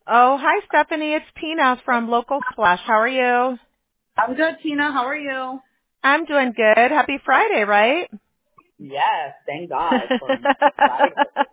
Oh, hi, Stephanie. It's Tina from Local Splash. How are you? I'm good, Tina. How are you? I'm doing good. Happy Friday, right? Yes, thank God for Friday.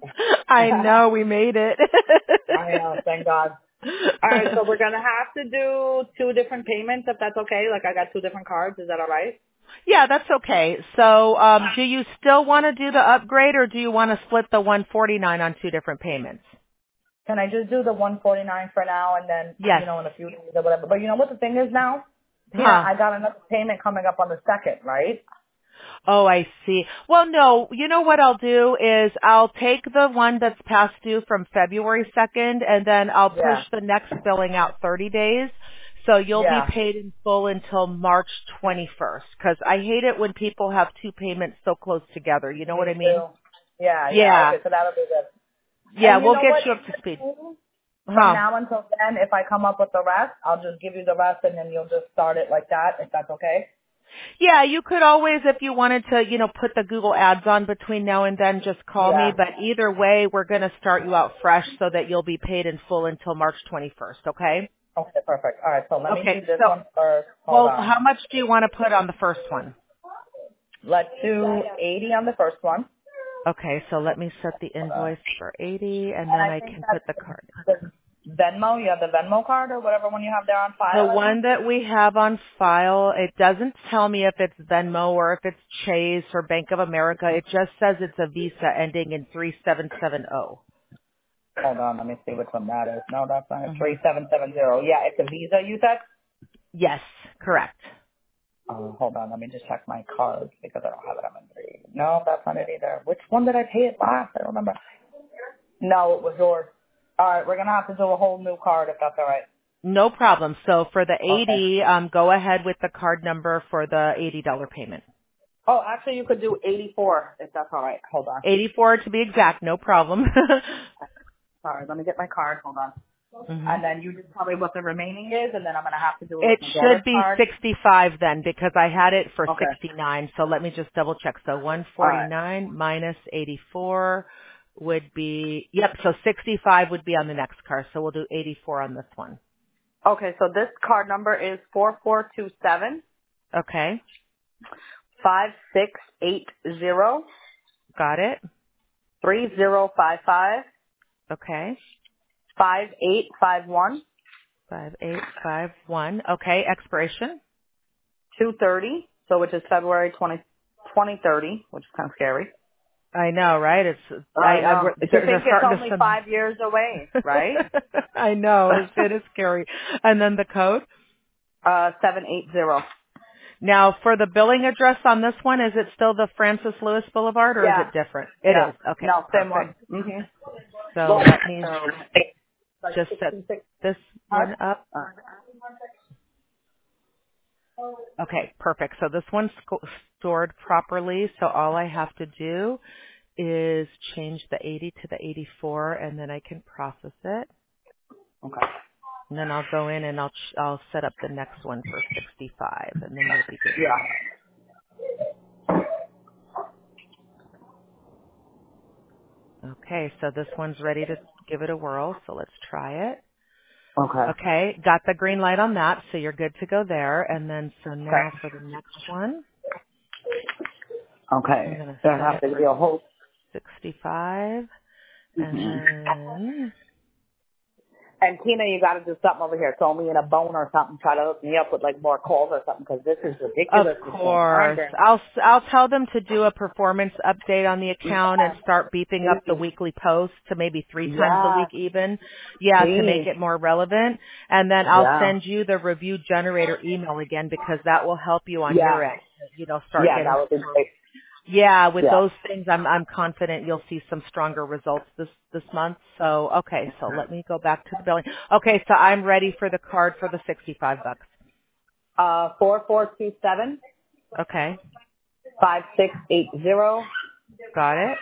I know we made it. I know, thank God. All right, so we're gonna have to do two different payments if that's okay. Like I got two different cards. Is that all right? Yeah, that's okay. So, do you still want to do the upgrade, or do you want to split the 149 on two different payments? Can I just do the 149 for now, and then Yes. in a few days or whatever? But you know what the thing is now, Tina? Huh. I got another payment coming up on the 2nd, right? Oh, I see. Well, no, you know what I'll do is I'll take the one that's past due from February 2nd, and then I'll push Yeah. the next billing out 30 days. So you'll be Yeah. paid in full until March 21st. Because I hate it when people have two payments so close together. You know what Me I mean? too. Yeah. Yeah. Yeah. Okay, so that'll be good. Yeah, And you we'll know get what? you up to speed. From Huh. now until then, if I come up with the rest, I'll just give you the rest, and then you'll just start it like that, if that's okay. Yeah, you could always, if you wanted to, put the Google ads on between now and then, just call me. Yeah. But either way, we're going to start you out fresh so that you'll be paid in full until March 21st, okay? Okay, perfect. All right, so let me do Okay, this so, one first. Hold well, on. how much do you want to put on the first one? Let's do 80 on the first one. Okay, so let me set the invoice for 80, and And then I I think can put that's the card. the Venmo. You have the Venmo card or whatever one you have there on The file, I think? one that we have on file, it doesn't tell me if it's Venmo or if it's Chase or Bank of America. It just says it's a Visa ending in 3770. Hold on, let me see which one that is. No, that's not it. Mm-hmm. 3770. Yeah, it's a Visa, you said? Yes, correct. Hold on, let me just check my cards because I don't have it on my three. No, that's not it either. Which one did I pay it last? I don't remember. No, it was yours. All right, we're going to have to do a whole new card if that's all right. No problem. So for the Okay. 80, go ahead with the card number for the $80 payment. Oh, actually, you could do 84 if that's all right. Hold on. 84 to be exact, no problem. Sorry, let me get my card. Hold on. hmm And then you just tell me what the remaining is, and then I'm going to have to do it with It my should daughter's be card. 65 then because I had it for Okay. 69. So let me just double check. So All right. 149 minus 84 would be, yep, so 65 would be on the next car. So we'll do 84 on this one. Okay, so this card number is 4427 Okay, 5680 got it. 3055 Okay, 5851 5851. Okay, expiration. 230. So which is February 2030, which is kind of scary. I know, right? I know. To They're think it's starting only to 5 years away, right? I know, it is scary. And then the code. 780. Now, for the billing address on this one, is it still the Francis Lewis Boulevard or is Yeah. it different? It Yeah. is. Okay, No, same one. perfect. Mhm. So Well, let me like just set 66 this huh? one up. Okay, perfect. So this one's stored properly. So all I have to do is change the 80 to the 84 and then I can process it. Okay. And then I'll go in and I'll set up the next one for 65 and then you'll be good to Yeah. go. Okay, so this one's ready to give it a whirl, so let's try it. Okay. Okay, got the green light on that, so you're good to go there. And then so Okay. now for the next one, I'm Okay. going to There set has it to be for a whole. 65 and then, And Tina, you got to do something over here. Throw me in a bone or something. Try to hook me up with like more calls or something because this is of ridiculous. What's going on course, there? I'll tell them to do a performance update on the account and Yes, start beeping up the please. weekly posts to maybe 3 times a Yes, week even. Yeah, to make please. it more relevant. And then I'll Yeah. send you the review generator email again because that will help you on Yeah. your end. Start Yeah, that getting would be some. great. Yeah, with Yeah. those things, I'm confident you'll see some stronger results this month. So okay, so let me go back to the billing. Okay, so I'm ready for the card for the $65. 4427 Okay, 5680 got it.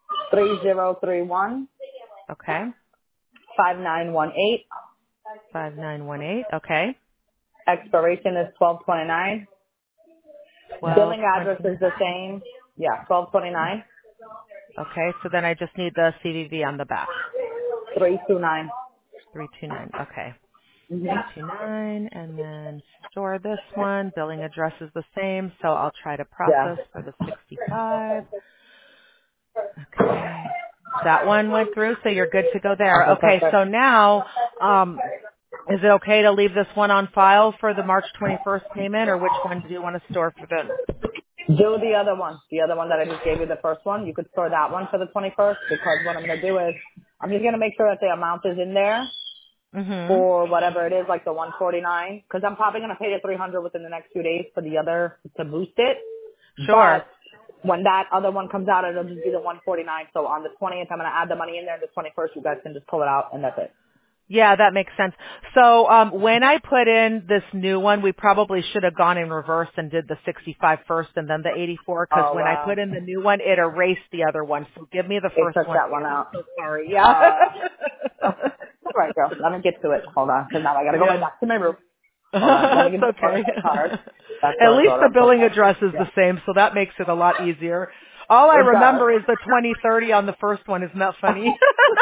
3031 Okay, 5918. 5918. Okay, Expiration is 1229. Billing address 1220. is the same. Yeah, 1229 Okay, so then I just need the CVV on the back. 329. 329. Okay. Mm-hmm. 329, and then store this one. Billing address is the same, so I'll try to Yeah. process for the 65. Okay. That one went through, so you're good to go there. Okay, Okay, perfect. so now, is it okay to leave this one on file for the March 21st payment, or which one do you want to store for them? Do the other one. The other one that I just gave you, the first one. You could store that one for the 21st because what I'm going to do is I'm just going to make sure that the amount is in there Mm-hmm. for whatever it is, like the 149, because I'm probably going to pay the 300 within the next few days for the other to boost it. Sure. But when that other one comes out, it'll just be the 149. So on the 20th, I'm going to add the money in there. And the 21st, you guys can just pull it out, and that's it. Yeah, that makes sense. So when I put in this new one, we probably should have gone in reverse and did the 65 first and then the 84, because Oh when I wow, put in the new one, it erased the other one. So give me the it first took one that one again. I'm out. so sorry. Yeah. Oh, all right, girl. Let me get to it. Hold on, because now I got to go right Yeah. back to my room. Hold on. Let me It's give you the okay. other card. That's At yours, least daughter. the I'm so billing sorry. address is Yeah. the same, so that makes it a lot easier. All I It does. remember is the 2030 on the first one. Isn't that funny?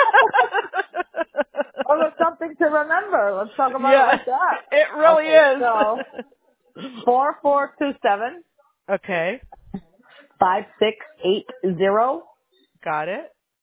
Oh, it's something to remember. Let's talk about it Yeah, like that. it really Okay, is. so 4427 Okay, 5680 got it.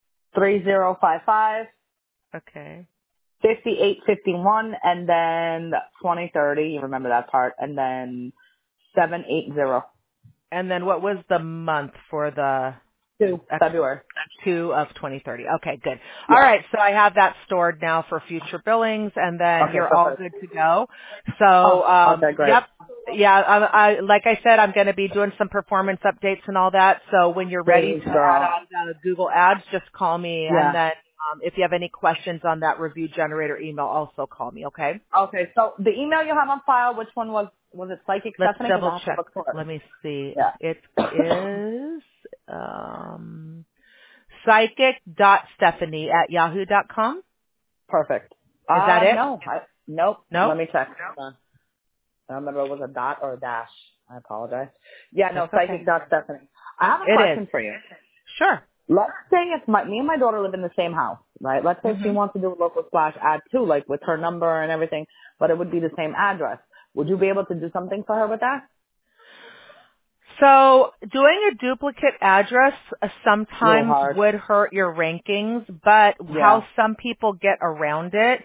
3055 Okay. 5851 and then 2030. You remember that part, and then 780 And then what was the month for the to X February. 2 of 2030? Okay, good. All Yeah. right, so I have that stored now for future billings, and then Okay, you're all perfect. good to go. Oh, So, okay, great. yep. Yeah, I like I said, I'm going to be doing some performance updates and all that. So when you're ready Please, to add girl. on the Google Ads, just call me. And Yeah. then if you have any questions on that review generator email, also call me, okay? Okay, so the email you have on file, which one was it Psychic Let's Stephanie? Because double I have to check. look for it. Let me see. Yeah. It is psychic.stephanie@yahoo.com. Perfect. Is that it? No. Nope. No? Let me check. Hold on. I don't remember if it was a dot or a dash. I apologize. Yeah, no, That's okay. Psychic.Stephanie. I have a It is. question for you. Sure. Let's say if me and my daughter live in the same house, right? Let's say she hmm wants to do a local splash ad too, like with her number and everything, but it would be the same address. Would you be able to do something for her with that? So doing a duplicate address A little sometimes hard. would hurt your rankings, but Yeah. how some people get around it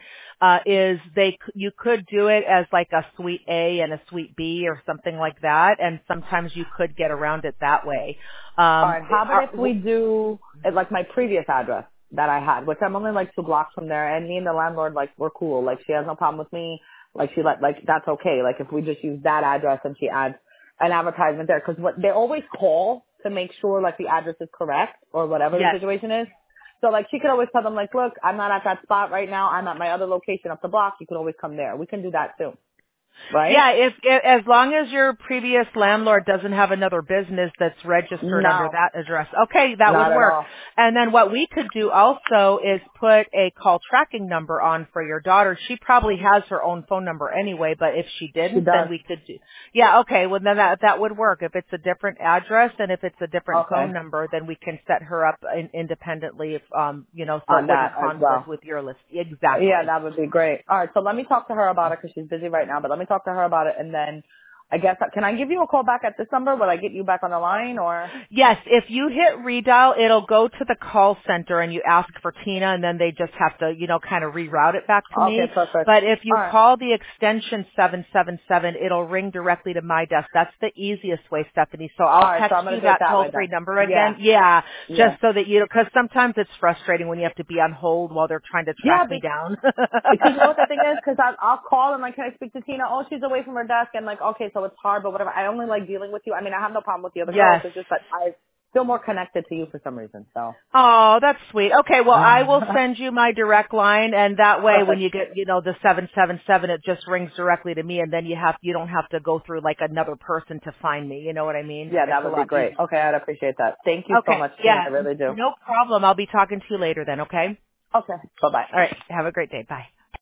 is you could do it as like a suite A and a suite B or something like that, and sometimes you could get around it that way. All right. How about if we do it like my previous address that I had, which I'm only like 2 blocks from there, and me and the landlord like we're cool. Like she has no problem with me. Like that's okay. Like if we just use that address and she adds an advertisement there, because what they always call to make sure like the address is correct or whatever the Yes. situation is. So like she could always tell them like, look, I'm not at that spot right now. I'm at my other location up the block. You could always come there. We can do that too, right? Yeah, if as long as your previous landlord doesn't have another business that's registered under No, that address, okay, that would not at work. all. And then what we could do also is put a call tracking number on for your daughter. She probably has her own phone number anyway, but if she She didn't, then does. we could do. Yeah, okay, well then that would work. If it's a different address and if it's a different phone Okay. number, then we can set her up independently if so it On wouldn't that as conflict well. with your list. Yeah, Exactly. that would be great. All right, so let me talk to her about it because she's busy right now. But let me talk to her about it, and then I guess can I give you a call back at this number? Will I get you back on the line or? Yes, if you hit redial, it'll go to the call center and you ask for Tina and then they just have to, kind of reroute it back to Okay, me. perfect. But if All you right. call the extension 777, it'll ring directly to my desk. That's the easiest way, Stephanie. So All I'll right, so text I'm gonna you do it that that way toll-free then. number Yeah, again. Yeah, yeah, just so that because sometimes it's frustrating when you have to be on hold while they're trying to yeah. track me down. Because you know what the thing is? Because I'll call and like, can I speak to Tina? Oh, she's away from her desk, and like, okay, so it's hard, but whatever. I only like dealing with you. I mean, I have no problem with the other girls. Yes. It's just that I feel more connected to you for some reason. So. Oh, that's sweet. Okay, well, I will send you my direct line, and that way, when Perfect. you get, the 777, it just rings directly to me, and then you don't have to go through like another person to find me. You know what I mean? Yeah, It's that a would be lot great. easier. Okay, I'd appreciate that. Thank you so Okay, much, Tina. I yeah, really do. no problem. I'll be talking to you later then. Okay. Okay. Bye bye. All right. Have a great day. Bye.